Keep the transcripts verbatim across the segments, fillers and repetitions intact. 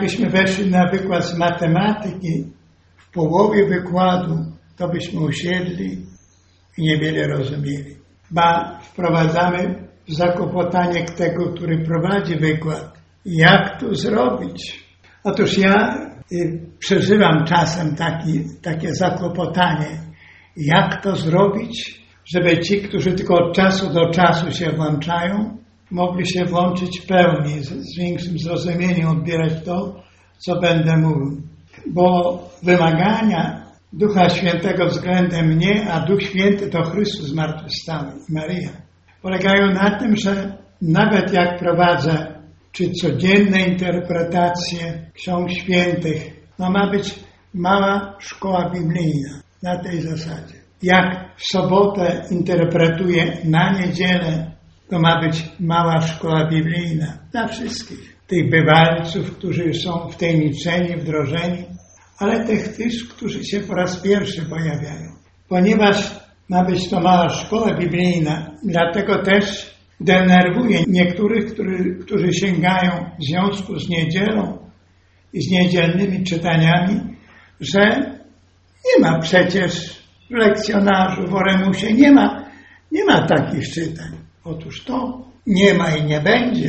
jakbyśmy weszli na wykład z matematyki, w połowie wykładu, to byśmy usiedli i niewiele rozumieli. Ba, wprowadzamy w zakłopotanie tego, który prowadzi wykład. Jak to zrobić? Otóż ja y, przeżywam czasem taki, takie zakłopotanie. Jak to zrobić, żeby ci, którzy tylko od czasu do czasu się włączają, mogli się włączyć w pełni, z, z większym zrozumieniem odbierać to, co będę mówił. Bo wymagania Ducha Świętego względem mnie, a Duch Święty to Chrystus zmartwychwstały i Maryja, polegają na tym, że nawet jak prowadzę czy codzienne interpretacje Ksiąg Świętych, no ma być mała szkoła biblijna na tej zasadzie. Jak w sobotę interpretuję na niedzielę, to ma być mała szkoła biblijna dla wszystkich. Tych bywalców, którzy są wtajemniczeni, wdrożeni, ale tych też, którzy się po raz pierwszy pojawiają. Ponieważ ma być to mała szkoła biblijna, dlatego też denerwuje niektórych, którzy, którzy sięgają w związku z niedzielą i z niedzielnymi czytaniami, że nie ma przecież w lekcjonarzu, w Oremusie, nie ma, nie ma takich czytań. Otóż to nie ma i nie będzie,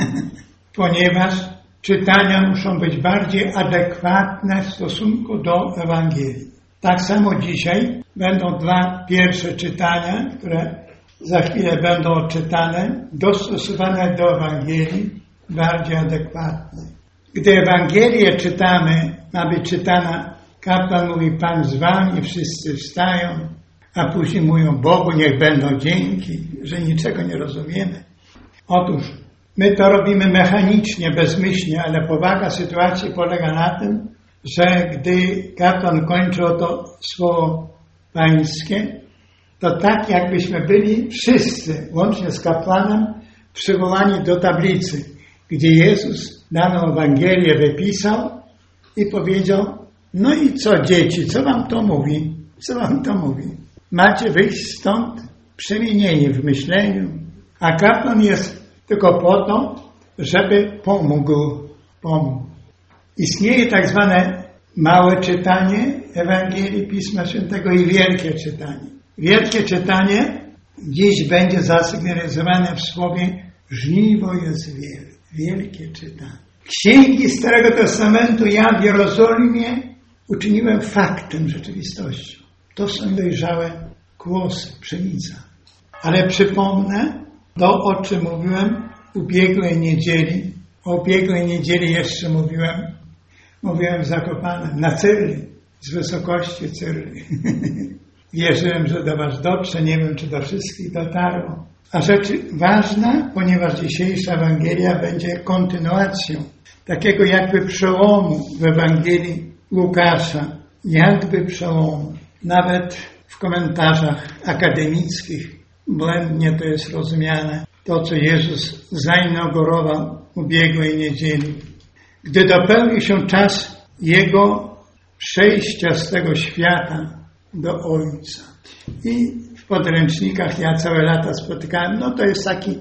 ponieważ czytania muszą być bardziej adekwatne w stosunku do Ewangelii. Tak samo dzisiaj będą dwa pierwsze czytania, które za chwilę będą odczytane, dostosowane do Ewangelii, bardziej adekwatne. Gdy Ewangelię czytamy, ma być czytana, kapłan mówi, Pan z wami, wszyscy wstają, a później mówią Bogu, niech będą dzięki, że niczego nie rozumiemy. Otóż my to robimy mechanicznie, bezmyślnie, ale powaga sytuacji polega na tym, że gdy kapłan kończy to słowo pańskie, to tak jakbyśmy byli wszyscy, łącznie z kapłanem, przywołani do tablicy, gdzie Jezus daną Ewangelię wypisał i powiedział, no i co dzieci, co wam to mówi? Co wam to mówi? Macie wyjść stąd przemienieni w myśleniu, a kapłan jest tylko po to, żeby pomógł. pomógł. Istnieje tak zwane małe czytanie Ewangelii Pisma Świętego i wielkie czytanie. Wielkie czytanie dziś będzie zasygnalizowane w słowie żniwo jest wielkie. Wielkie czytanie. Księgi Starego Testamentu ja w Jerozolimie uczyniłem faktem, rzeczywistością. To są dojrzałe kłosy, pszenica. Ale przypomnę to, o czym mówiłem ubiegłej niedzieli. O ubiegłej niedzieli jeszcze mówiłem. Mówiłem w Zakopanem, na Cyrli, z wysokości Cyrli. Wierzyłem, że do was dotrze, nie wiem, czy do wszystkich dotarło. A rzecz ważna, ponieważ dzisiejsza Ewangelia będzie kontynuacją takiego jakby przełomu w Ewangelii Łukasza. Jakby przełomu. Nawet w komentarzach akademickich błędnie to jest rozumiane. To, co Jezus zainaugurował ubiegłej niedzieli. Gdy dopełni się czas Jego przejścia z tego świata do Ojca. I w podręcznikach ja całe lata spotykałem, no to jest taki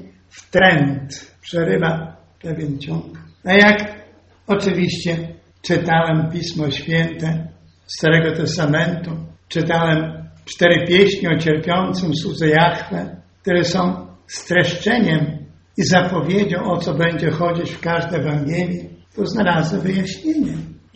trend, przerywa pewien ciąg. A jak oczywiście czytałem Pismo Święte Starego Testamentu, czytałem cztery pieśni o cierpiącym słudze Jahwe, które są streszczeniem i zapowiedzią, o co będzie chodzić w każdej Ewangelii, to znalazłem wyjaśnienie,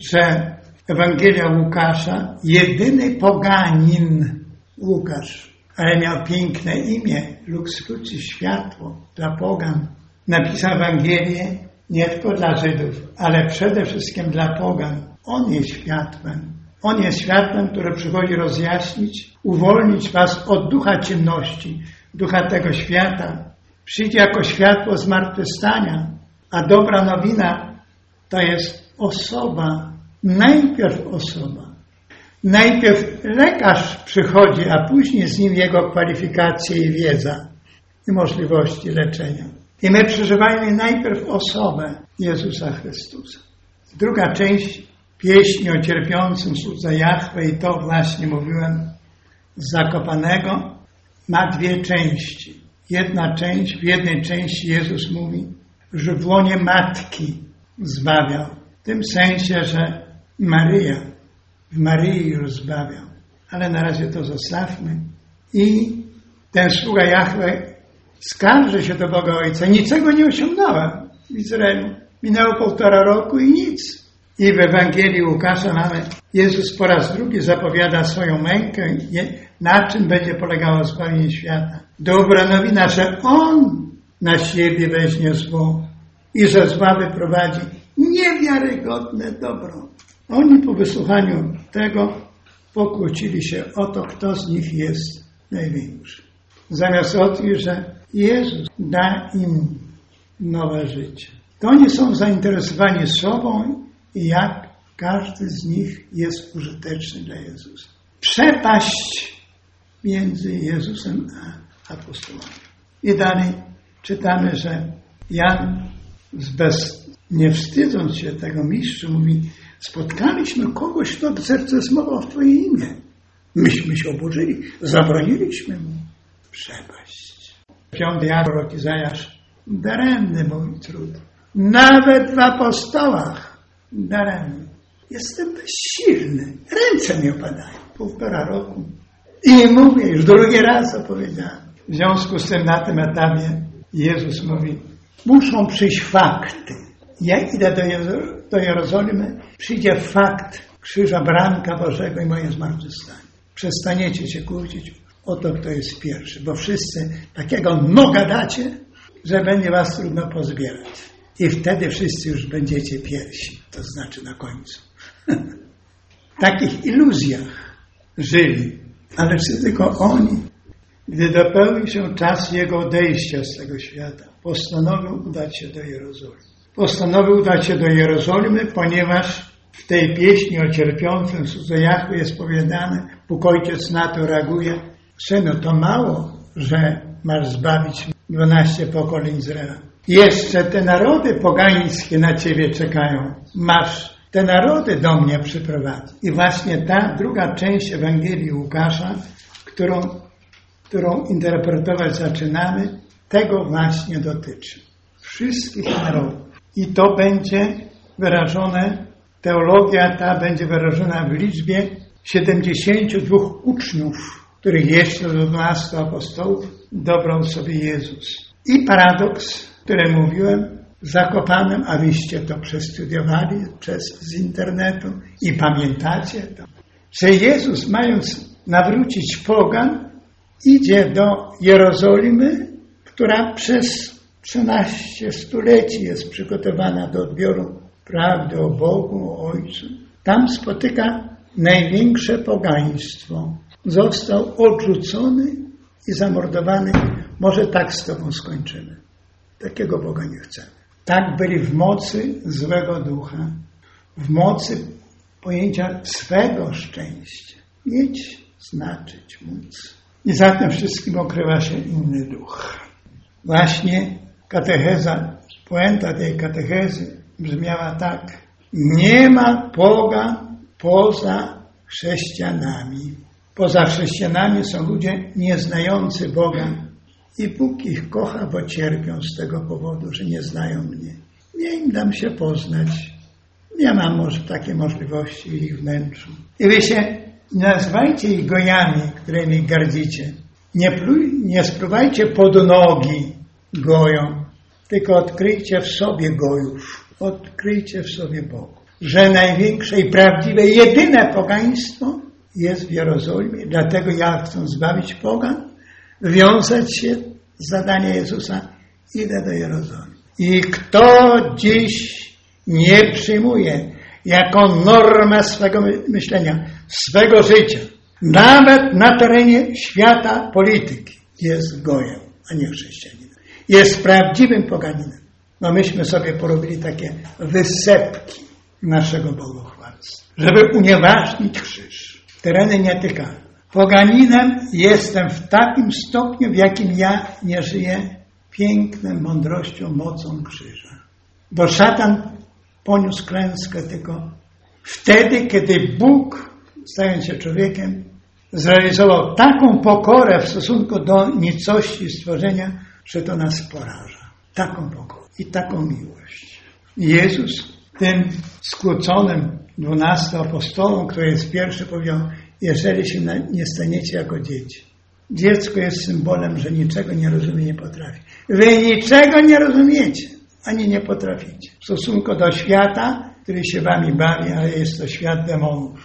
że Ewangelia Łukasza, jedyny poganin Łukasz, ale miał piękne imię, Lux Lucis, światło dla pogan. Napisał Ewangelię nie tylko dla Żydów, ale przede wszystkim dla pogan. On jest światłem. On jest światłem, które przychodzi rozjaśnić, uwolnić was od ducha ciemności, ducha tego świata. Przyjdzie jako światło zmartwychwstania, a dobra nowina to jest osoba, najpierw osoba. Najpierw lekarz przychodzi, a później z nim jego kwalifikacje i wiedza i możliwości leczenia. I my przeżywajmy najpierw osobę Jezusa Chrystusa. Druga część pieśni o cierpiącym słudze Jahwe, i to właśnie mówiłem z Zakopanego, ma dwie części. Jedna część, w jednej części Jezus mówi, że w łonie matki zbawiał. W tym sensie, że Maryja, w Maryi już zbawiał. Ale na razie to zostawmy. I ten sługa Jahwe skarży się do Boga Ojca. Niczego nie osiągnąłem w Izraelu. Minęło półtora roku i nic. I w Ewangelii Łukasza mamy, Jezus po raz drugi zapowiada swoją mękę, na czym będzie polegało zbawienie świata. Dobra nowina, że On na siebie weźmie zło i że zła wyprowadzi niewiarygodne dobro. Oni po wysłuchaniu tego pokłócili się o to, kto z nich jest największy. Zamiast odkryć, że Jezus da im nowe życie. To oni są zainteresowani sobą i jak każdy z nich jest użyteczny dla Jezusa. Przepaść między Jezusem a apostołami. I dalej czytamy, że Jan bez, nie wstydząc się tego mistrzu mówi: spotkaliśmy kogoś, kto zmował w Twoje imię. Myśmy się oburzyli, zabroniliśmy mu. Przepaść. Piąty prorok Izajasz: daremny mój trud. Nawet w apostołach daremny. Jestem bezsilny. Ręce mi opadają. Półtora roku. I mówię, już drugi raz opowiedziałem. W związku z tym na tym etapie Jezus mówi: muszą przyjść fakty. Ja idę do, Jeru- do Jerozolimy, przyjdzie fakt krzyża Baranka Bożego i moje zmartwychwstanie. Przestaniecie się kłócić o to, kto jest pierwszy, bo wszyscy takiego noga dacie, że będzie was trudno pozbierać. I wtedy wszyscy już będziecie pierwsi, to znaczy na końcu. W takich iluzjach żyli, ale czy tylko oni, gdy dopełnił się czas Jego odejścia z tego świata, postanowił udać się do Jerozolimy. Postanowił udać się do Jerozolimy, ponieważ w tej pieśni o cierpiącym słudze Jahwe jest powiedziane, Bóg Ojciec na to reaguje: synu, to mało, że masz zbawić dwanaście pokoleń Izraela. Jeszcze te narody pogańskie na Ciebie czekają. Masz te narody do mnie przyprowadzić. I właśnie ta druga część Ewangelii Łukasza, którą, którą interpretować zaczynamy, tego właśnie dotyczy. Wszystkich narodów. I to będzie wyrażone, teologia ta będzie wyrażona w liczbie siedemdziesięciu dwóch uczniów, których jeszcze do dwunastu apostołów dobrał sobie Jezus. I paradoks, który mówiłem, Zakopanem, a wyście to przestudiowali przez, z internetu i pamiętacie to, że Jezus, mając nawrócić pogan, idzie do Jerozolimy, która przez trzynaście stuleci jest przygotowana do odbioru prawdy o Bogu, o Ojcu. Tam spotyka największe pogaństwo. Został odrzucony i zamordowany. Może tak z Tobą skończymy. Takiego Boga nie chcemy. Tak byli w mocy złego ducha, w mocy pojęcia swego szczęścia. Mieć, znaczyć, móc. I za tym wszystkim okrywa się inny duch. Właśnie katecheza, puenta tej katechezy brzmiała tak: nie ma Boga poza chrześcijanami. Poza chrześcijanami są ludzie nieznający Boga i Bóg ich kocha, bo cierpią z tego powodu, że nie znają mnie. Nie im dam się poznać. Nie mam może takiej możliwości w ich wnętrzu. I wy się nie nazywajcie ich gojami, którymi gardzicie. Nie, pluj, nie spróbujcie pod nogi gojom, tylko odkryjcie w sobie gojów. Odkryjcie w sobie Bogu. Że największe i prawdziwe, jedyne pogaństwo jest w Jerozolimie. Dlatego ja chcę zbawić pogan, wiązać się z zadania Jezusa. Idę do Jerozolimy. I kto dziś nie przyjmuje jako normę swego myślenia, swego życia, nawet na terenie świata polityki, jest gojem, a nie chrześcijaninem. Jest prawdziwym poganinem. No myśmy sobie porobili takie wysepki naszego bałwochwalstwa, żeby unieważnić krzyż. Tereny nietykalne. Poganinem jestem w takim stopniu, w jakim ja nie żyję pięknem, mądrością, mocą krzyża. Bo szatan poniósł klęskę tylko wtedy, kiedy Bóg, stając się człowiekiem, zrealizował taką pokorę w stosunku do nicości stworzenia, że to nas poraża. Taką pokorę i taką miłość. Jezus tym skłóconym dwunastu apostołom, który jest pierwszy, powiedział: jeżeli się nie staniecie jako dzieci. Dziecko jest symbolem, że niczego nie rozumie, nie potrafi. Wy niczego nie rozumiecie, ani nie potraficie. W stosunku do świata, który się wami bawi, ale jest to świat demonów.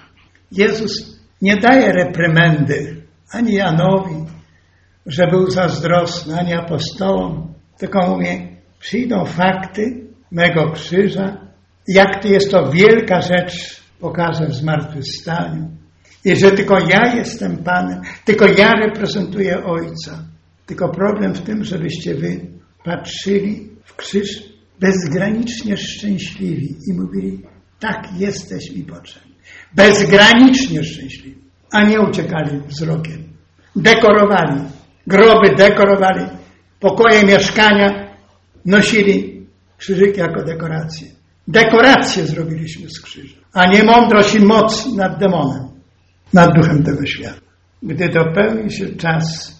Jezus nie daje reprymendy ani Janowi, że był zazdrosny, ani apostołom, tylko mówi: przyjdą fakty mego krzyża, jak to jest to wielka rzecz, pokażę w zmartwychwstaniu. I że tylko ja jestem Panem, tylko ja reprezentuję Ojca. Tylko problem w tym, żebyście wy patrzyli w krzyż bezgranicznie szczęśliwi i mówili: tak, jesteś mi potrzebny. Bezgranicznie szczęśliwi, a nie uciekali wzrokiem. Dekorowali, groby dekorowali, pokoje, mieszkania nosili krzyżyki jako dekoracje. Dekoracje zrobiliśmy z krzyża, a nie mądrość i moc nad demonem, nad duchem tego świata. Gdy dopełni się czas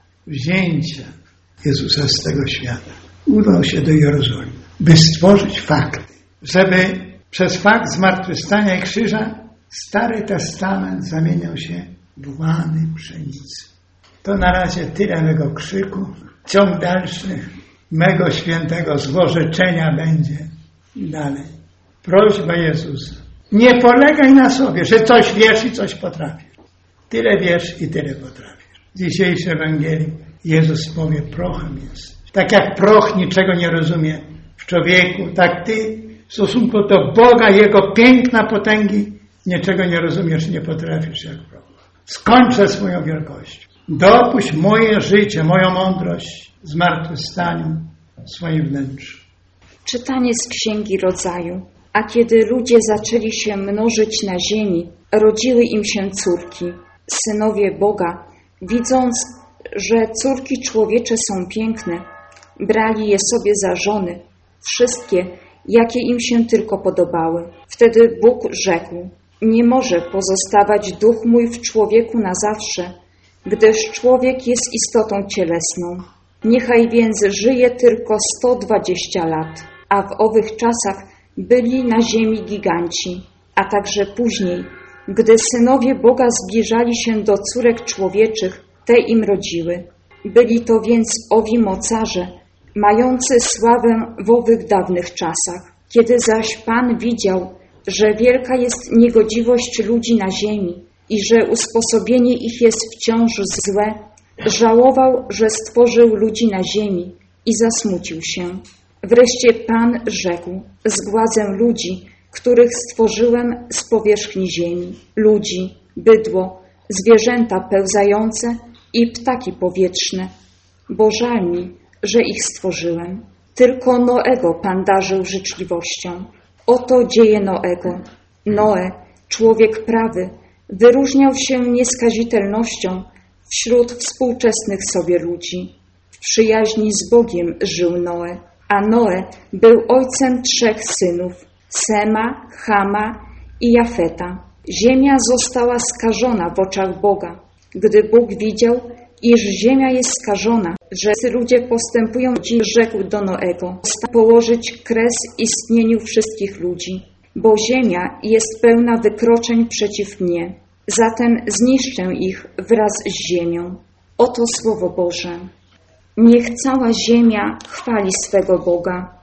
wzięcia Jezusa z tego świata, udał się do Jerozolimy, by stworzyć fakty, żeby przez fakt zmartwychwstania i krzyża Stary Testament zamieniał się w łany pszenicy. To na razie tyle mego krzyku. Ciąg dalszy mego świętego złorzeczenia będzie dalej. Prośba Jezusa: nie polegaj na sobie, że coś wiesz i coś potrafisz. Tyle wiesz i tyle potrafisz. W dzisiejszej Ewangelii Jezus powie: prochem jest. Tak jak proch niczego nie rozumie w człowieku, tak ty w stosunku do Boga, Jego piękna, potęgi, niczego nie rozumiesz i nie potrafisz jak proch. Skończę swoją wielkością. Dopuść moje życie, moją mądrość zmartwychwstaniu w swoim wnętrzu. Czytanie z Księgi Rodzaju. A kiedy ludzie zaczęli się mnożyć na ziemi, rodziły im się córki. Synowie Boga, widząc, że córki człowiecze są piękne, brali je sobie za żony, wszystkie, jakie im się tylko podobały. Wtedy Bóg rzekł: nie może pozostawać duch mój w człowieku na zawsze, gdyż człowiek jest istotą cielesną. Niechaj więc żyje tylko sto dwadzieścia lat, a w owych czasach byli na ziemi giganci, a także później, gdy synowie Boga zbliżali się do córek człowieczych, te im rodziły. Byli to więc owi mocarze, mający sławę w owych dawnych czasach. Kiedy zaś Pan widział, że wielka jest niegodziwość ludzi na ziemi i że usposobienie ich jest wciąż złe, żałował, że stworzył ludzi na ziemi i zasmucił się. Wreszcie Pan rzekł: zgładzę ludzi, których stworzyłem z powierzchni ziemi, ludzi, bydło, zwierzęta pełzające i ptaki powietrzne, bo żal mi, że ich stworzyłem. Tylko Noego Pan darzył życzliwością. Oto dzieje Noego. Noe, człowiek prawy, wyróżniał się nieskazitelnością wśród współczesnych sobie ludzi. W przyjaźni z Bogiem żył Noe, a Noe był ojcem trzech synów, Sema, Chama i Jafeta. Ziemia została skażona w oczach Boga. Gdy Bóg widział, iż ziemia jest skażona, że ludzie postępują, rzekł do Noego: położyć kres istnieniu wszystkich ludzi, bo ziemia jest pełna wykroczeń przeciw mnie. Zatem zniszczę ich wraz z ziemią. Oto Słowo Boże. Niech cała ziemia chwali swego Boga.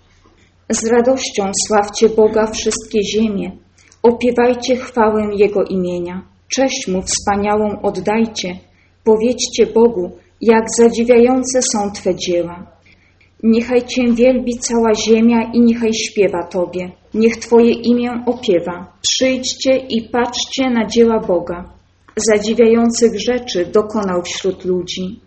Z radością sławcie Boga wszystkie ziemie. Opiewajcie chwałę Jego imienia. Cześć Mu wspaniałą oddajcie. Powiedzcie Bogu, jak zadziwiające są Twe dzieła. Niechaj Cię wielbi cała ziemia i niechaj śpiewa Tobie. Niech Twoje imię opiewa. Przyjdźcie i patrzcie na dzieła Boga. Zadziwiających rzeczy dokonał wśród ludzi.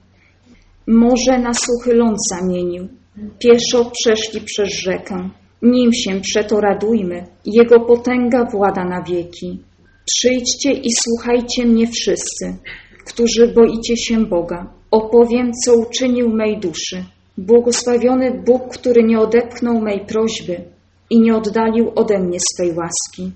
Morze na suchy ląd zamienił. Pieszo przeszli przez rzekę. Nim się przeto radujmy. Jego potęga włada na wieki. Przyjdźcie i słuchajcie mnie wszyscy, którzy boicie się Boga. Opowiem, co uczynił mej duszy. Błogosławiony Bóg, który nie odepchnął mej prośby i nie oddalił ode mnie swej łaski.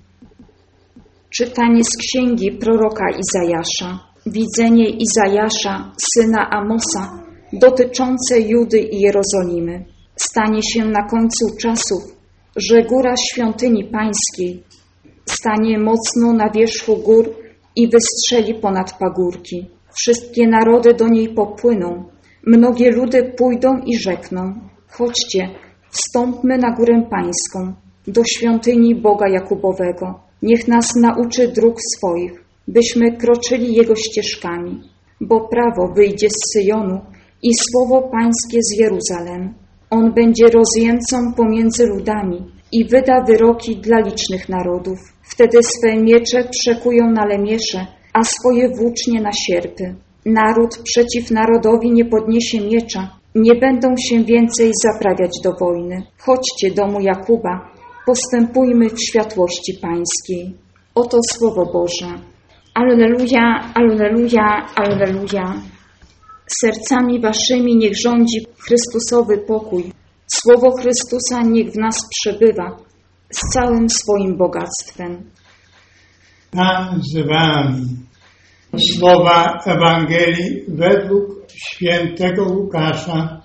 Czytanie z księgi proroka Izajasza. Widzenie Izajasza, syna Amosa, dotyczące Judy i Jerozolimy. Stanie się na końcu czasów że góra świątyni pańskiej stanie mocno na wierzchu gór i wystrzeli ponad pagórki. Wszystkie narody do niej popłyną, mnogie ludy pójdą i rzekną: chodźcie, wstąpmy na górę pańską, do świątyni Boga Jakubowego. Niech nas nauczy dróg swoich, byśmy kroczyli Jego ścieżkami. Bo prawo wyjdzie z Syjonu i słowo pańskie z Jeruzalem. On będzie rozjemcą pomiędzy ludami i wyda wyroki dla licznych narodów. Wtedy swe miecze przekują na lemiesze, a swoje włócznie na sierpy. Naród przeciw narodowi nie podniesie miecza, nie będą się więcej zaprawiać do wojny. Chodźcie, domu Jakuba, postępujmy w światłości pańskiej. Oto słowo Boże. Alleluja, alleluja, alleluja. Sercami waszymi niech rządzi Chrystusowy pokój. Słowo Chrystusa niech w nas przebywa z całym swoim bogactwem. Pan z wami. Słowa Ewangelii według świętego Łukasza.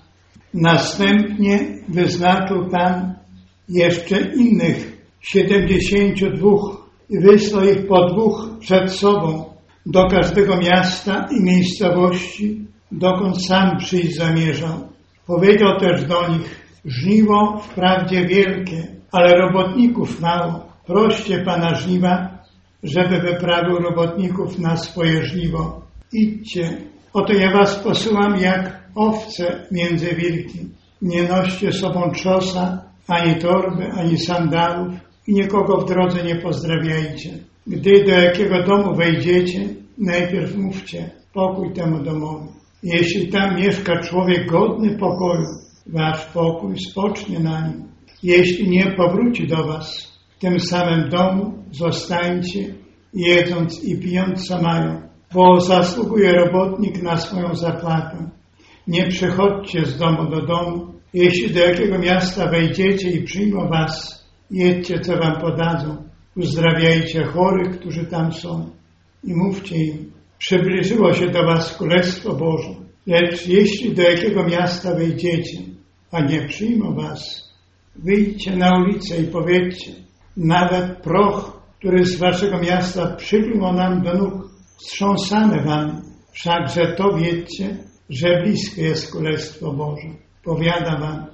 Następnie wyznaczył Pan jeszcze innych siedemdziesięciu dwóch i wysłał ich po dwóch przed sobą do każdego miasta i miejscowości, dokąd sam przyjść zamierzał. Powiedział też do nich: żniwo wprawdzie wielkie, ale robotników mało. Proście Pana żniwa, żeby wyprawił robotników na swoje żniwo. Idźcie, oto ja was posyłam jak owce między wilki. Nie noście sobą trzosa, ani torby, ani sandałów i nikogo w drodze nie pozdrawiajcie. Gdy do jakiego domu wejdziecie, najpierw mówcie: pokój temu domowi. Jeśli tam mieszka człowiek godny pokoju, wasz pokój spocznie na nim. Jeśli nie powróci do was, w tym samym domu zostańcie, jedząc i pijąc co mają, bo zasługuje robotnik na swoją zapłatę. Nie przechodźcie z domu do domu. Jeśli do jakiego miasta wejdziecie i przyjmą was, jedźcie, co wam podadzą. Uzdrawiajcie chorych, którzy tam są, i mówcie im: przybliżyło się do was Królestwo Boże. Lecz jeśli do jakiego miasta wejdziecie, a nie przyjmą was, wyjdźcie na ulicę i powiedzcie: nawet proch, który z waszego miasta przyplął nam do nóg, wstrząsamy wam. Wszakże to wiedzcie, że bliskie jest Królestwo Boże. Powiadam wam,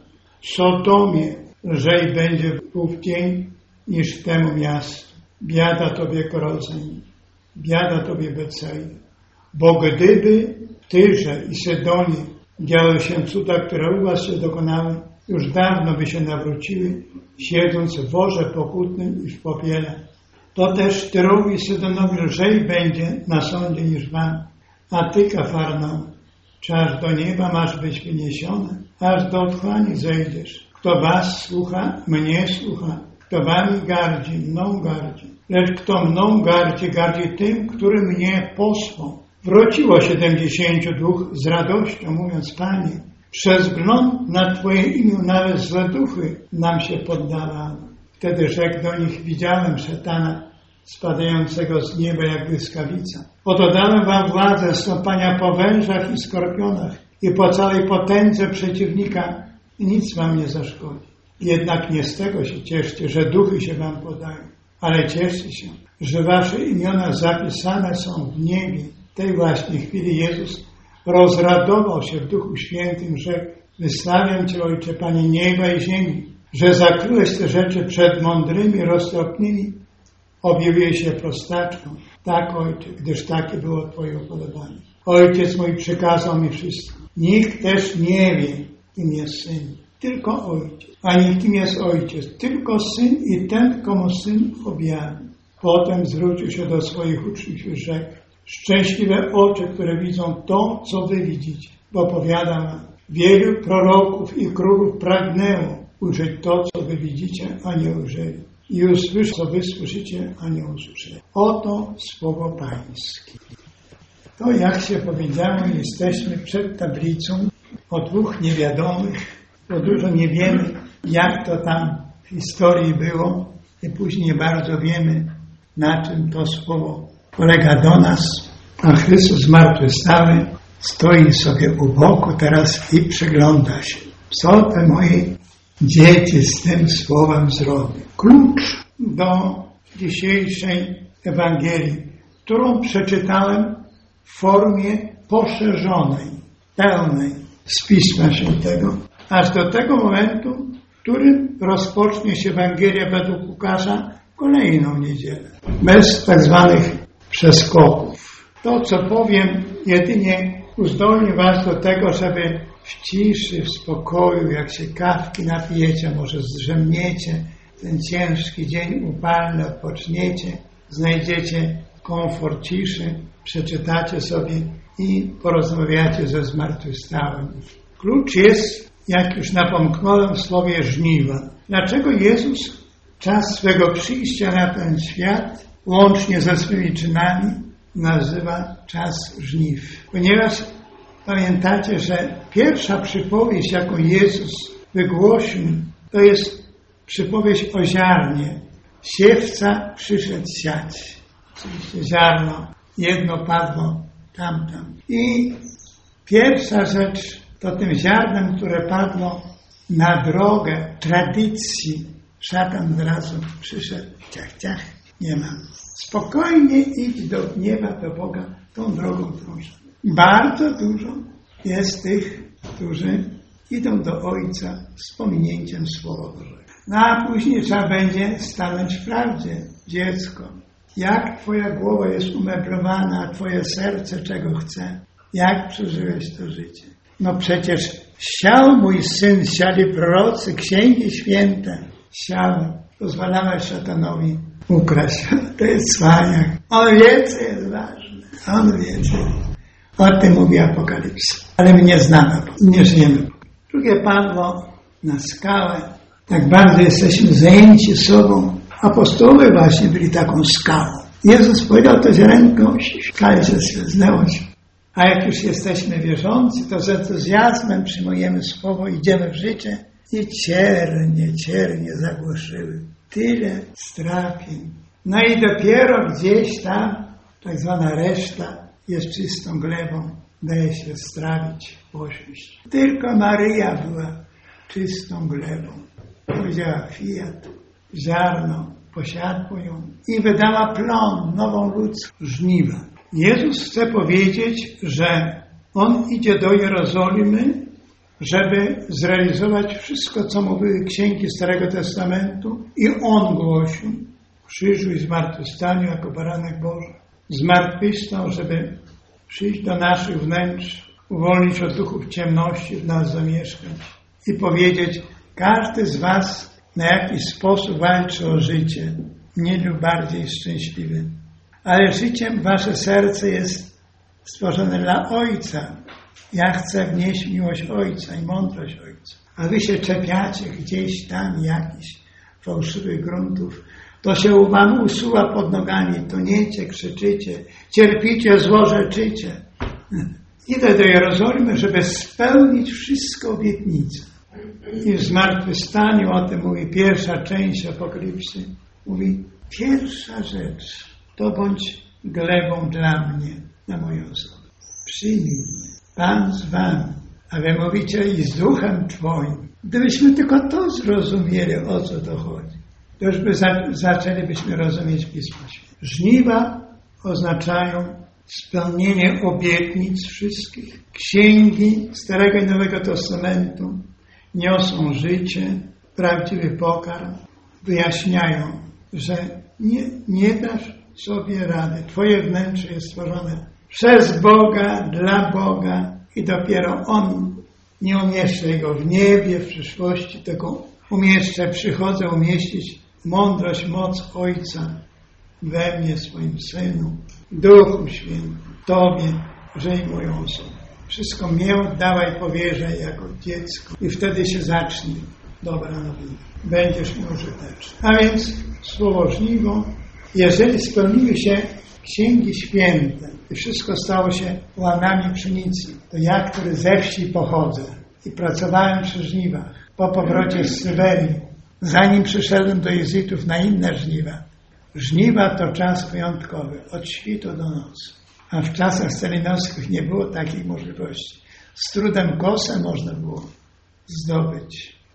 Sodomie lżej będzie w ów dzień niż temu miastu. Biada tobie, Korozin, biada tobie, Betsaida. Bo gdyby w Tyrze i Sydonie działy się cuda, które u was się dokonały, już dawno by się nawróciły, siedząc w worze pokutnym i w popiele. To też Tyrowi i Sydonowi lżej będzie na sądzie niż wam. A ty, Kafarnaum, czy aż do nieba masz być wyniesiony, aż do otchłani zejdziesz. Kto was słucha, mnie słucha. Kto wami gardzi, mną gardzi. Lecz kto mną gardzi, gardzi tym, który mnie posłał. Wróciło siedemdziesięciu dwóch z radością, mówiąc: Panie, przez wzgląd na Twoje imię nawet złe duchy nam się poddawano. Wtedy rzekł do nich: widziałem szatana spadającego z nieba jak błyskawica. Oto dałem wam władzę stąpania po wężach i skorpionach i po całej potędze przeciwnika, i nic wam nie zaszkodzi. Jednak nie z tego się cieszcie, że duchy się wam podają, ale cieszcie się, że wasze imiona zapisane są w niebie. W tej właśnie chwili Jezus rozradował się w Duchu Świętym, rzekł: wysławiam Cię, Ojcze, Panie nieba i ziemi, że zakryłeś te rzeczy przed mądrymi, roztropnymi, objawiłeś się prostaczką. Tak, Ojcze, gdyż takie było Twoje upodobanie. Ojciec mój przykazał mi wszystko. Nikt też nie wie, kim jest Syn, tylko Ojciec. Ani kim jest Ojciec, tylko Syn i ten, komu Syn objawi. Potem zwrócił się do swoich uczniów i rzekł: szczęśliwe oczy, które widzą to, co wy widzicie. Bo powiadam wam, wielu proroków i królów pragnęło ujrzeć to, co wy widzicie, a nie ujrzeli. I usłyszeć, co wy słyszycie, a nie usłyszeli. Oto słowo Pańskie. To, jak się powiedziało, jesteśmy przed tablicą o dwóch niewiadomych, bo dużo nie wiemy, jak to tam w historii było, i później bardzo wiemy, na czym to słowo polega do nas. A Chrystus zmartwychwstały stoi sobie u boku teraz i przygląda się. Co te moje dzieci z tym słowem zrobią. Klucz do dzisiejszej Ewangelii, którą przeczytałem w formie poszerzonej, pełnej z Pisma Świętego, aż do tego momentu, w którym rozpocznie się Ewangelia według Łukasza kolejną niedzielę. Bez tak zwanych przeskoków. To, co powiem, jedynie uzdolni was do tego, żeby w ciszy, w spokoju, jak się kawki napijecie, może zdrzemniecie, ten ciężki dzień upalny odpoczniecie, znajdziecie komfort ciszy, przeczytacie sobie i porozmawiacie ze zmartwychwstałym. Klucz jest, jak już napomknąłem w słowie żniwa. Dlaczego Jezus czas swego przyjścia na ten świat, łącznie ze swymi czynami, nazywa czas żniw? Ponieważ pamiętacie, że pierwsza przypowieść, jaką Jezus wygłosił, to jest przypowieść o ziarnie. Siewca przyszedł siać. Oczywiście ziarno, jedno padło tamtam. I pierwsza rzecz to tym ziarnem, które padło na drogę tradycji. Szatan od razu przyszedł, ciach, ciach, nie ma. Spokojnie idź do nieba, do Boga, tą drogą, którą szedł. Bardzo dużo jest tych, którzy idą do Ojca z pominięciem Słowa Bożego. No a później trzeba będzie stanąć w prawdzie. Dziecko, jak twoja głowa jest umeblowana, a twoje serce czego chce? Jak przeżyłeś to życie? No przecież siał mój syn, siali prorocy, księgi święte. Siał, pozwalałeś szatanowi ukraść. To jest cwaniak. On wie, co jest ważne. On wie, co jest. O tym mówi Apokalipsa. Ale my nie znamy, nie żyjemy. Drugie padło na skałę. Tak bardzo jesteśmy zajęci sobą. Apostołowie właśnie byli taką skałą. Jezus powiedział to z ręką, skale się zleło się. A jak już jesteśmy wierzący, to z entuzjazmem przyjmujemy słowo, idziemy w życie i ciernie, ciernie zagłuszyły. Tyle strapień. No i dopiero gdzieś tam, tak zwana reszta, jest czystą glebą, daje się strawić, posiąść. Tylko Maryja była czystą glebą. Powiedziała fiat, ziarno, posiadło ją i wydała plon, nową ludzką, żniwa. Jezus chce powiedzieć, że On idzie do Jerozolimy, żeby zrealizować wszystko, co mówiły księgi Starego Testamentu i On głosił krzyżu i zmartwychwstaniu jako baranek Boży. Zmartwychwstał, żeby przyjść do naszych wnętrz, uwolnić od duchów ciemności, w nas zamieszkać i powiedzieć, każdy z was na jakiś sposób walczy o życie, mniej lub bardziej szczęśliwy. Ale życiem wasze serce jest stworzone dla Ojca. Ja chcę wnieść miłość Ojca i mądrość Ojca. A wy się czepiacie gdzieś tam jakichś fałszywych gruntów. To się wam usuwa pod nogami, toniecie, krzyczycie, cierpicie, złorzeczycie. Idę do Jerozolimy, żeby spełnić wszystko obietnice. I w zmartwychwstaniu, o tym mówi pierwsza część Apokalipsy, mówi, pierwsza rzecz, to bądź glebą dla mnie, na moją osobę. Przyjmij mnie, Pan z wami, a wy mówicie i z duchem twoim. Gdybyśmy tylko to zrozumieli, o co to chodzi, to już by za, zaczęlibyśmy rozumieć Pismo Święte. Żniwa oznaczają spełnienie obietnic wszystkich. Księgi Starego i Nowego Testamentu niosą życie, prawdziwy pokarm, wyjaśniają, że nie, nie dasz sobie rady. Twoje wnętrze jest stworzone przez Boga, dla Boga i dopiero On nie umieszczę go w niebie, w przyszłości, tylko umieszczę, przychodzę umieścić mądrość, moc Ojca we mnie, swoim Synu, Duchu Świętym, Tobie, żyj moją osobę. Wszystko mnie oddawaj, powierzaj jako dziecko i wtedy się zacznie dobra nowina. Będziesz mi użyteczny. A więc słowo żniwo, jeżeli spełniły się księgi święte i wszystko stało się łanami pszenicy, to ja, który ze wsi pochodzę i pracowałem przy żniwach po powrocie z Syberii, zanim przyszedłem do jezuitów na inne żniwa. Żniwa to czas wyjątkowy, od świtu do nocy. A w czasach stalinowskich nie było takiej możliwości. Z trudem kosę można było zdobyć.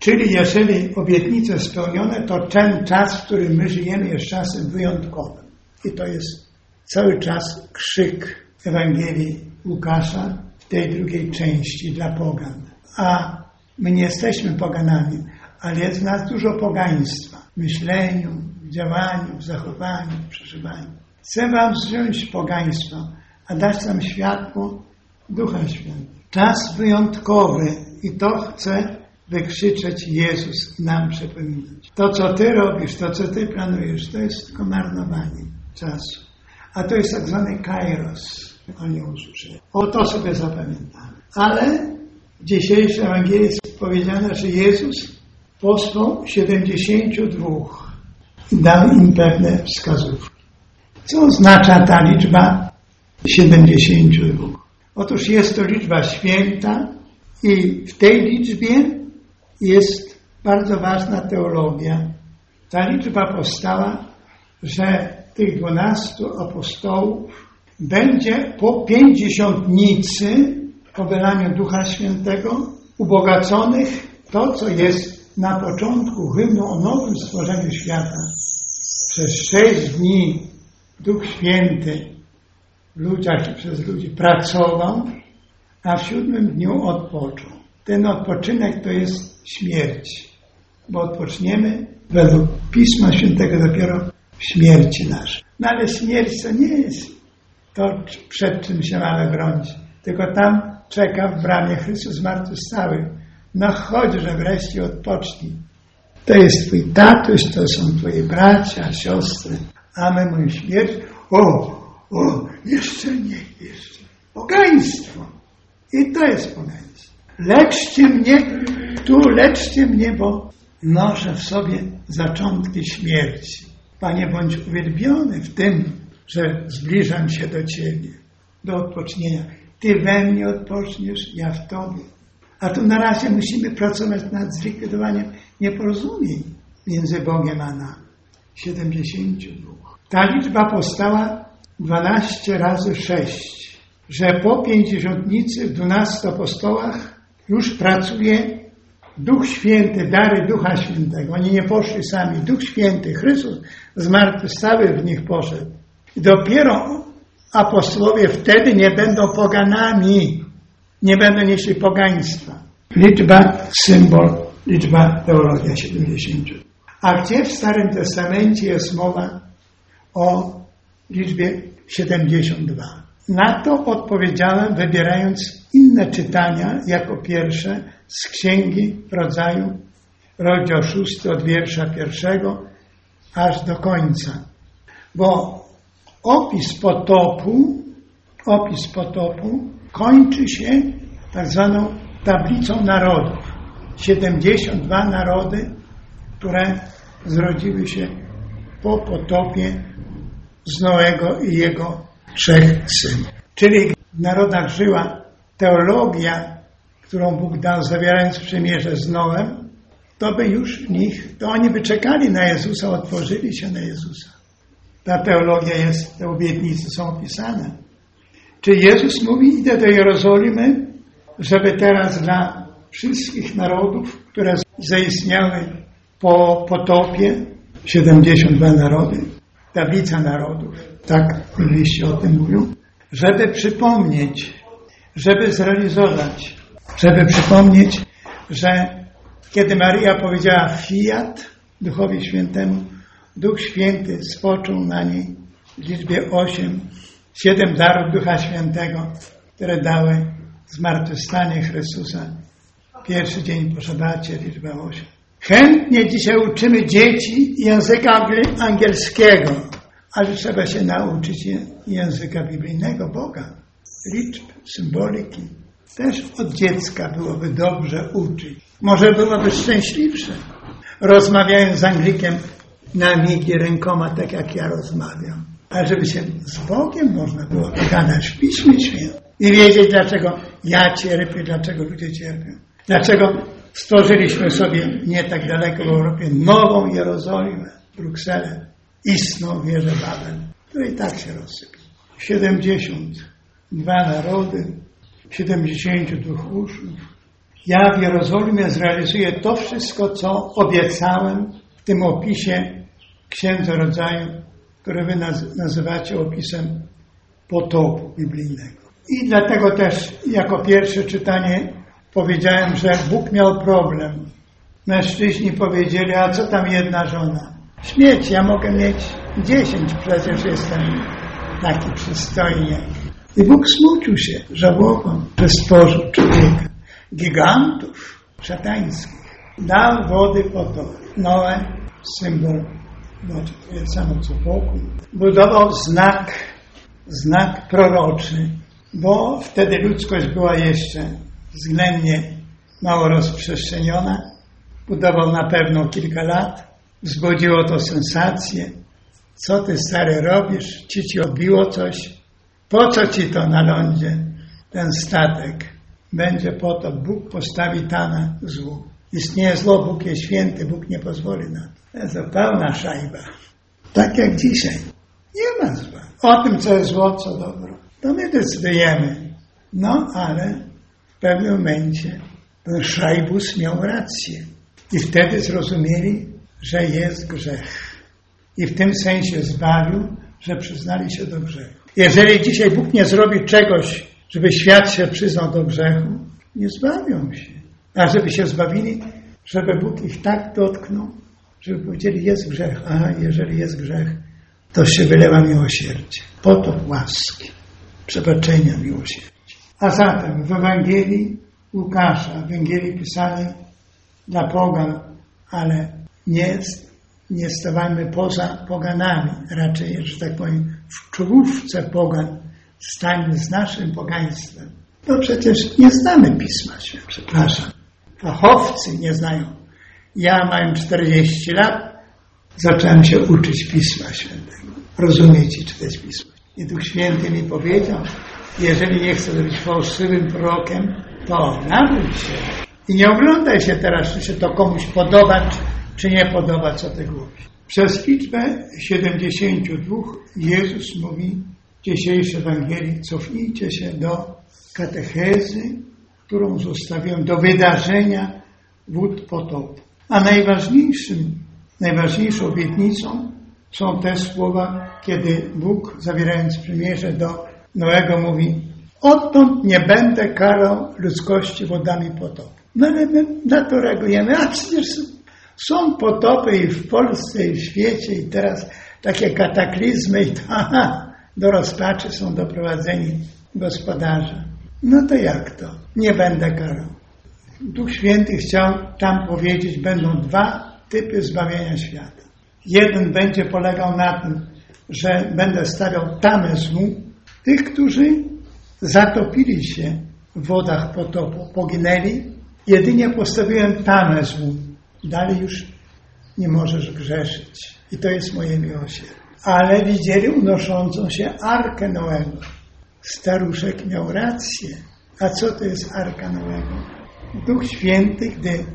Czyli jeżeli obietnice spełnione, to ten czas, w którym my żyjemy, jest czasem wyjątkowym. I to jest cały czas krzyk Ewangelii Łukasza w tej drugiej części dla pogan. A my nie jesteśmy poganami, ale jest w nas dużo pogaństwa. W myśleniu, w działaniu, w zachowaniu, w przeżywaniu. Chcę wam wziąć pogaństwo, a dać nam światło Ducha Świętego. Czas wyjątkowy i to chce wykrzyczeć Jezus i nam przypominać. To, co ty robisz, to, co ty planujesz, to jest tylko marnowanie czasu. A to jest tak zwany kairos. Anioł usłyszeli. O to sobie zapamiętamy. Ale w dzisiejszej Ewangelii jest powiedziane, że Jezus posłał siedemdziesięciu dwóch i dał im pewne wskazówki. Co oznacza ta liczba siedemdziesięciu dwóch? Otóż jest to liczba święta i w tej liczbie jest bardzo ważna teologia. Ta liczba powstała, że tych dwunastu apostołów będzie po pięćdziesiątnicy, po wylaniu Ducha Świętego, ubogaconych to, co jest na początku hymnu o nowym stworzeniu świata. Przez sześć dni Duch Święty w ludziach i przez ludzi pracował, a w siódmym dniu odpoczął. Ten odpoczynek to jest śmierć, bo odpoczniemy według Pisma Świętego dopiero w śmierci naszej. No ale śmierć to nie jest to, przed czym się mamy bronić, tylko tam czeka w bramie Chrystus zmartwychwstały. No chodźże wreszcie odpocznij. To jest twój tatuś, to są twoi bracia, siostry, a my mówimy śmierć. O, o, jeszcze nie, jeszcze. Pogaństwo. I to jest pogaństwo. Leczcie mnie, tu leczcie mnie, bo noszę w sobie zaczątki śmierci. Panie, bądź uwielbiony w tym, że zbliżam się do Ciebie, do odpocznienia. Ty we mnie odpoczniesz, ja w Tobie. A tu na razie musimy pracować nad zlikwidowaniem nieporozumień między Bogiem a nami. siedemdziesięciu dwóch. Ta liczba powstała dwanaście razy sześć, że po pięćdziesiątnicy w dwunastu apostołach już pracuje Duch Święty, dary Ducha Świętego. Oni nie poszli sami. Duch Święty, Chrystus zmartwychwstały w nich poszedł. I dopiero apostołowie wtedy nie będą poganami, nie będą nieśli pogaństwa. Liczba, symbol, liczba, teologia siedemdziesięciu. A gdzie w Starym Testamencie jest mowa o liczbie siedemdziesiąt dwa? Na to odpowiedziałem, wybierając inne czytania jako pierwsze z Księgi Rodzaju, rozdział szósty od wiersza pierwszego aż do końca. Bo opis potopu, opis potopu kończy się tak zwaną tablicą narodów. siedemdziesiąt dwa narody, które zrodziły się po potopie z Noego i jego trzech synów. Czyli w narodach żyła teologia, którą Bóg dał, zawierając przymierze z Noem, to by już w nich, to oni by czekali na Jezusa, otworzyli się na Jezusa. Ta teologia jest, te obietnice są opisane. Czy Jezus mówi, idę do Jerozolimy, żeby teraz dla wszystkich narodów, które zaistniały po potopie, siedemdziesiąt dwa narody, tablica narodów, tak liście o tym mówią, żeby przypomnieć, żeby zrealizować, żeby przypomnieć, że kiedy Maryja powiedziała fiat Duchowi Świętemu, Duch Święty spoczął na niej w liczbie osiem, siedem darów Ducha Świętego, które dały zmartwychwstanie Chrystusa. Pierwszy dzień po szabacie, liczba osiem. Chętnie dzisiaj uczymy dzieci języka angielskiego, ale trzeba się nauczyć języka biblijnego Boga, liczb, symboliki. Też od dziecka byłoby dobrze uczyć. Może byłoby szczęśliwsze, rozmawiając z Anglikiem na migi rękoma, tak jak ja rozmawiam. A żeby się z Bogiem można było pogadać w Piśmie Świętym i wiedzieć, dlaczego ja cierpię, dlaczego ludzie cierpią. Dlaczego stworzyliśmy sobie nie tak daleko w Europie nową Jerozolimę, Brukselę, istną wieżę Babel, która i tak się rozsypie. siedemdziesiąt dwa narody, siedemdziesięciu dwóch uczniów Ja w Jerozolimie zrealizuję to wszystko, co obiecałem w tym opisie Księdza Rodzaju, który wy nazywacie opisem potopu biblijnego. I dlatego też jako pierwsze czytanie powiedziałem, że Bóg miał problem. Mężczyźni powiedzieli, a co tam jedna żona? Śmieć, ja mogę mieć dziesięć, przecież jestem taki przystojny. I Bóg smucił się, żałował, że stworzył człowieka. Gigantów szatańskich. Dał wody potok. Noe, symbol, no to jest samo co pokój. Budował znak, znak proroczy, bo wtedy ludzkość była jeszcze względnie mało rozprzestrzeniona. Budował na pewno kilka lat. Wzbudziło to sensację. Co ty, stary, robisz? Ci ci odbiło coś? Po co ci to na lądzie, ten statek? Będzie po to, Bóg postawi tana złu. Istnieje zło, Bóg jest święty, Bóg nie pozwoli na to. To jest pełna szajba. Tak jak dzisiaj. Nie ma zła. O tym, co jest zło, co dobro. To my decydujemy. No, ale w pewnym momencie ten szajbus miał rację. I wtedy zrozumieli, że jest grzech. I w tym sensie zbawił, że przyznali się do grzechu. Jeżeli dzisiaj Bóg nie zrobi czegoś, żeby świat się przyznał do grzechu, nie zbawią się. A żeby się zbawili, żeby Bóg ich tak dotknął, żeby powiedzieli, jest grzech. A jeżeli jest grzech, to się wylewa miłosierdzie. Potok łaski, przebaczenia, miłosierdzia. A zatem w Ewangelii Łukasza, w Ewangelii pisanej dla pogan, ale nie, nie stawajmy poza poganami. Raczej, że tak powiem, w czołówce pogan stańmy z naszym pogaństwem. To przecież nie znamy Pisma Świętego. Przepraszam. Fachowcy nie znają. Ja mając czterdzieści lat zacząłem się uczyć Pisma Świętego. Rozumieć i czytać Pismo. I Duch Święty mi powiedział, jeżeli nie chcesz być fałszywym prorokiem, to nawróć się. I nie oglądaj się teraz, czy się to komuś podoba, czy nie podoba, co ty mówisz. Przez liczbę siedemdziesięciu dwóch Jezus mówi w dzisiejszej Ewangelii, cofnijcie się do katechezy, którą zostawiłem, do wydarzenia wód potopu. A najważniejszym, najważniejszą obietnicą są te słowa, kiedy Bóg, zawierając przymierze do Noego, mówi: odtąd nie będę karał ludzkości wodami potopu. No ale my na to reagujemy, a przecież są potopy i w Polsce, i w świecie, i teraz takie kataklizmy, i to aha, do rozpaczy są doprowadzeni gospodarze. No to jak to? Nie będę karał. Duch Święty chciał tam powiedzieć, będą dwa typy zbawienia świata. Jeden będzie polegał na tym, że będę stawiał tamę złu tych, którzy zatopili się w wodach potopu, poginęli. Jedynie postawiłem tamę złu. Dalej już nie możesz grzeszyć. I to jest moje miłosierdzie. Ale widzieli unoszącą się Arkę Noego. Staruszek miał rację. A co to jest Arka Noego? Duch Święty, gdy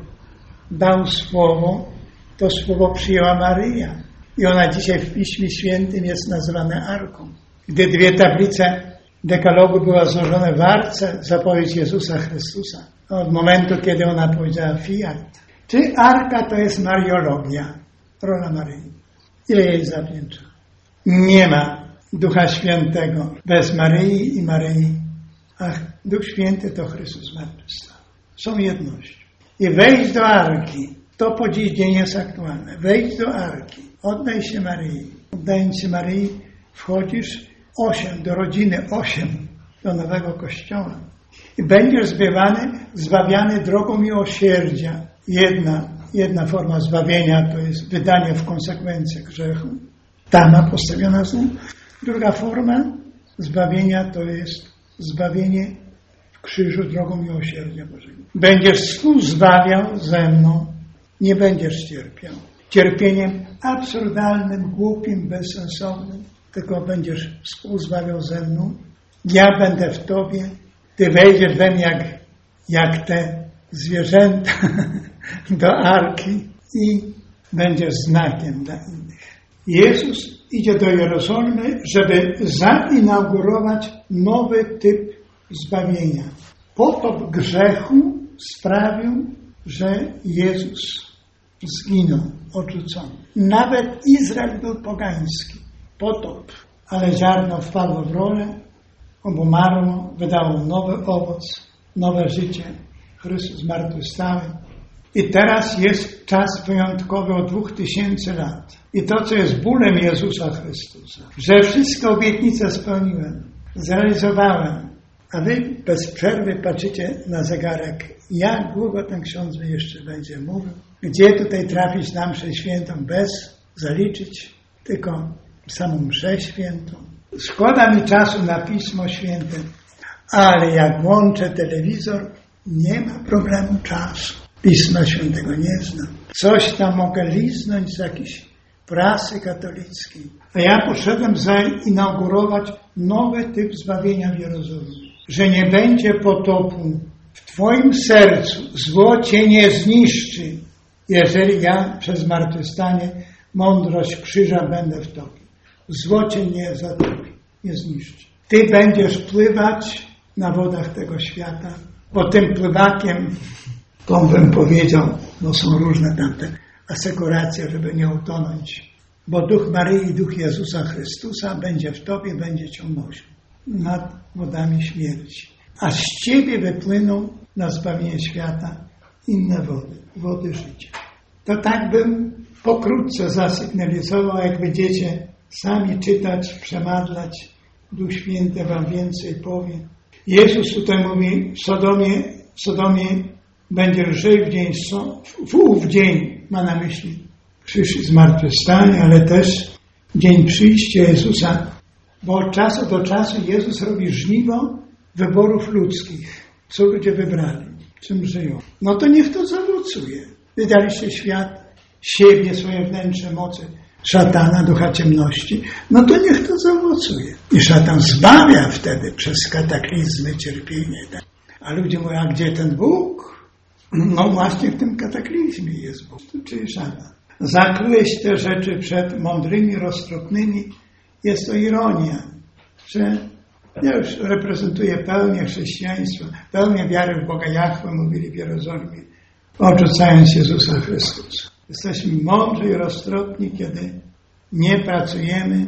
dał słowo, to słowo przyjęła Maryja. I ona dzisiaj w Piśmie Świętym jest nazywana Arką. Gdy dwie tablice dekalogu były złożone w Arce, zapowiedź Jezusa Chrystusa. Od momentu, kiedy ona powiedziała fiat. Czy Arka to jest mariologia? Rola Maryi. Ile jej zawdzięcza? Nie ma Ducha Świętego bez Maryi i Maryi. Ach, Duch Święty to Chrystus zmartwychwstał. Są jednością. I wejść do Arki, to po dziś dzień jest aktualne. Wejdź do Arki, oddaj się Maryi. Oddając się Maryi, wchodzisz osiem, do rodziny osiem, do nowego Kościoła. I będziesz zbawiany, zbawiany drogą miłosierdzia. Jedna, jedna forma zbawienia to jest wydanie w konsekwencjach grzechu. Tama postawiona złu. Druga forma zbawienia to jest zbawienie w krzyżu drogą miłosierdzia Bożego. Będziesz współzbawiał ze mną, nie będziesz cierpiał. Cierpieniem absurdalnym, głupim, bezsensownym, tylko będziesz współzbawiał ze mną. Ja będę w tobie, ty wejdziesz we mnie jak, jak te zwierzęta do Arki i będziesz znakiem dla innych. Jezus idzie do Jerozolimy, żeby zainaugurować nowy typ zbawienia. Potop grzechu sprawił, że Jezus zginął, odrzucony. Nawet Izrael był pogański, potop, ale ziarno wpadło w rolę, obumarło, wydało nowy owoc, nowe życie. Chrystus zmartwychwstały. I teraz jest czas wyjątkowy od dwóch tysięcy lat. I to, co jest bólem Jezusa Chrystusa, że wszystkie obietnice spełniłem, zrealizowałem, a wy bez przerwy patrzycie na zegarek, jak długo ten ksiądz jeszcze będzie mówił, gdzie tutaj trafić na mszę świętą bez zaliczyć, tylko samą mszę świętą. Szkoda mi czasu na Pismo Święte, ale jak włączę telewizor, nie ma problemu czasu. Pisma Świętego nie znam. Coś tam mogę liznąć z jakiejś prasy katolickiej. A ja poszedłem zainaugurować nowy typ zbawienia w Jerozolimie. Że nie będzie potopu. W Twoim sercu zło Cię nie zniszczy, jeżeli ja przez zmartwychwstanie mądrość krzyża będę w Tobie. Zło Cię nie zatopi, nie zniszczy. Ty będziesz pływać na wodach tego świata, bo tym pływakiem, to bym powiedział, no są różne tamte asekuracje, żeby nie utonąć, bo Duch Maryi, Duch Jezusa Chrystusa będzie w Tobie, będzie Cię nosił nad wodami śmierci. A z Ciebie wypłyną na zbawienie świata inne wody, wody życia. To tak bym pokrótce zasygnalizował, jak będziecie sami czytać, przemadlać, Duch Święty wam więcej powie. Jezus tutaj mówi, w Sodomie, w Sodomie będzie lżej w dzień, w ów dzień, ma na myśli krzyż i zmartwychwstanie, ale też dzień przyjścia Jezusa, bo od czasu do czasu Jezus robi żniwo wyborów ludzkich, co ludzie wybrali, czym żyją. No to niech to zaowocuje. Wydaliście świat, siebie, swoje wnętrze, mocy szatana, ducha ciemności, no to niech to zaowocuje. I szatan zbawia wtedy przez kataklizmy, cierpienie. Tak? A ludzie mówią, a gdzie ten Bóg? No właśnie w tym kataklizmie jest Bóg, czyli szatan. Zakryłeś te rzeczy przed mądrymi, roztropnymi. Jest to ironia, że ja już reprezentuję pełnię chrześcijaństwa, pełnię wiary w Boga Jahwe, mówili w Jerozolimie, odrzucając Jezusa Chrystusa. Jesteśmy mądrzy i roztropni, kiedy nie pracujemy,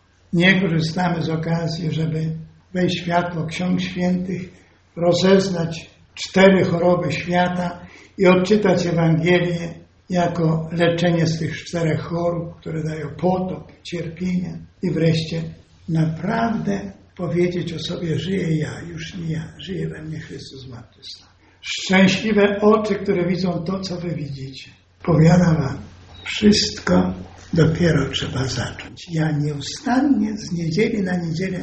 nie korzystamy z okazji, żeby wejść w światło Ksiąg Świętych, rozeznać cztery choroby świata i odczytać Ewangelię jako leczenie z tych czterech chorób, które dają potop, cierpienia i wreszcie naprawdę powiedzieć o sobie, żyję ja, już nie ja, żyje we mnie Chrystus zmartwychwstał. Szczęśliwe oczy, które widzą to, co wy widzicie. Powiadam wam, wszystko dopiero trzeba zacząć. Ja nieustannie z niedzieli na niedzielę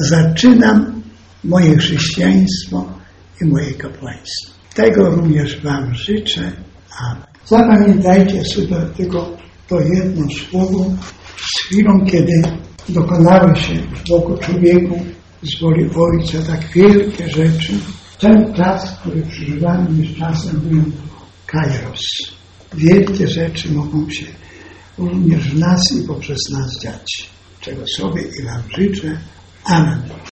zaczynam moje chrześcijaństwo i moje kapłaństwo. Tego również wam życzę. Amen. Zapamiętajcie sobie tylko to jedno słowo z chwilą, kiedy dokonały się w Bogu człowieku z woli Ojca tak wielkie rzeczy. Ten czas, który przeżywamy, jest czasem wyjątkowy. Kairos. Wielkie rzeczy mogą się również w nas i poprzez nas dziać, czego sobie i wam życzę. Amen.